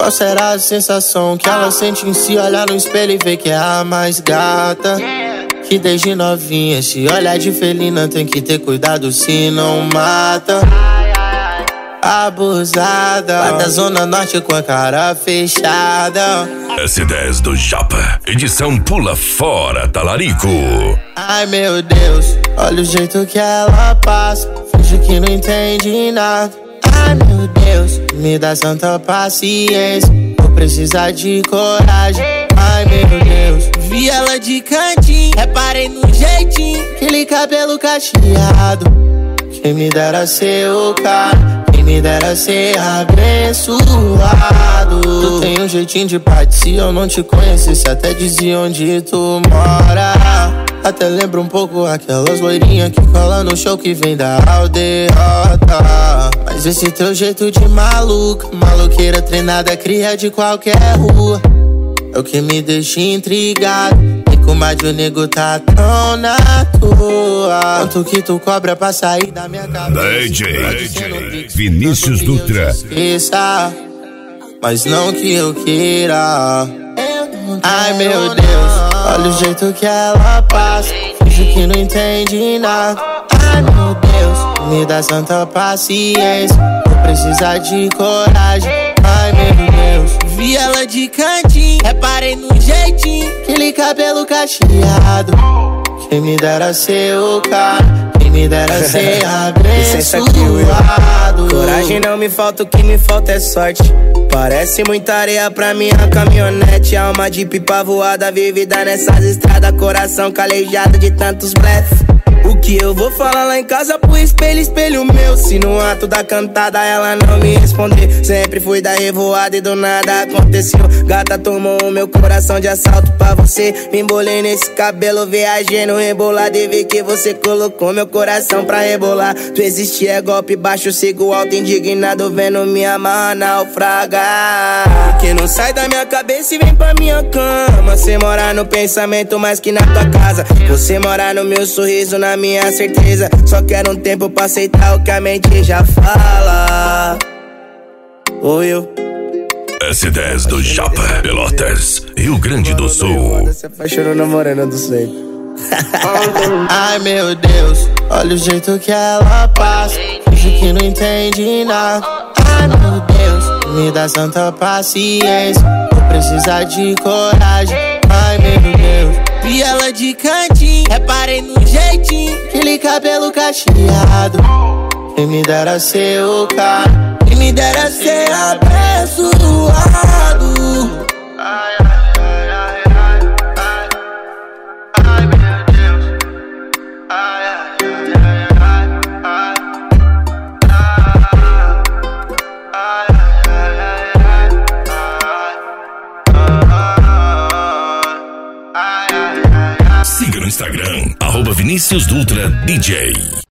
Qual será a sensação que ela sente em se olhar no espelho e ver que é a mais gata? Que desde novinha se olhar de felina tem que ter cuidado se não mata. Abusada, lá da zona norte com a cara fechada. S10 do Japa, edição Pula Fora Talarico. Ai meu Deus, olha o jeito que ela passa, finge que não entende nada. Ai meu Deus, me dá santa paciência, vou precisar de coragem. Ai meu Deus, vi ela de cantinho, reparei no jeitinho, aquele cabelo cacheado. Quem me dera ser o cara, quem me dera ser abençoado. Tu tem um jeitinho de parte, se eu não te conhecesse até dizia onde tu mora. Até lembra um pouco aquelas loirinhas que cola no show que vem da aldeota. Mas esse teu jeito de maluca, maloqueira treinada, cria de qualquer rua, é o que me deixa intrigado. E como a de o nego tá tão na tua, quanto que tu cobra pra sair da minha cabeça? DJ Vinícius Dutra. Esqueça, mas não que eu queira. Ai meu Deus, olha o jeito que ela passa, finge que não entende nada. Ai meu Deus, me dá santa paciência, vou precisar de coragem. Ai meu Deus, vi ela de cantinho, reparei no jeitinho, aquele cabelo cacheado. Quem me dera ser o cara, quem me dera ser abençoado. Coragem não me falta, o que me falta é sorte. Parece muita areia pra minha caminhonete, alma de pipa voada, vivida nessas estradas, coração calejado de tantos blefs. O que eu vou falar lá em casa pro espelho, espelho meu? Se no ato da cantada ela não me responder, sempre fui da revoada e do nada aconteceu. Gata tomou o meu coração de assalto pra você. Me embolei nesse cabelo, viajei no rebolado e vi que você colocou meu coração pra rebolar. Tu existe é golpe baixo, sigo alto indignado, vendo minha amarra naufragar. Que não sai da minha cabeça e vem pra minha cama. Você mora no pensamento mais que na tua casa. Você mora no meu sorriso, na minha certeza. Só quero um tempo pra aceitar o que a mente já fala. Ou eu S10 do Japa, Pelotas, Rio Grande do Sul. Você apaixonou na morena do centro. Ai meu Deus, olha o jeito que ela passa, finge que não entende nada. Ai meu Deus, me dá santa paciência, vou precisar de coragem. Ai meu Deus, vi ela de cantinho, reparei no jeitinho, aquele cabelo cacheado. Quem me dera ser o cara, quem me dera ser abençoado. Ai, ai, ai, ai, ai, ai, ai meu Deus. Ai, ai, ai, ai, ai, Siga no Instagram, @Vinícius Dutra DJ.